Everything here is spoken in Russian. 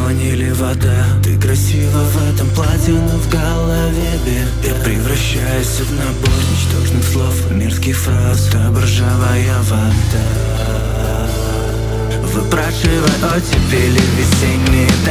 огонь или вода. Ты красива в этом платье, но в голове беда. Я превращаюсь в набор ничтожных слов, мерзких фраз, будто боржавая вода. Выпрашивай оттепели весенние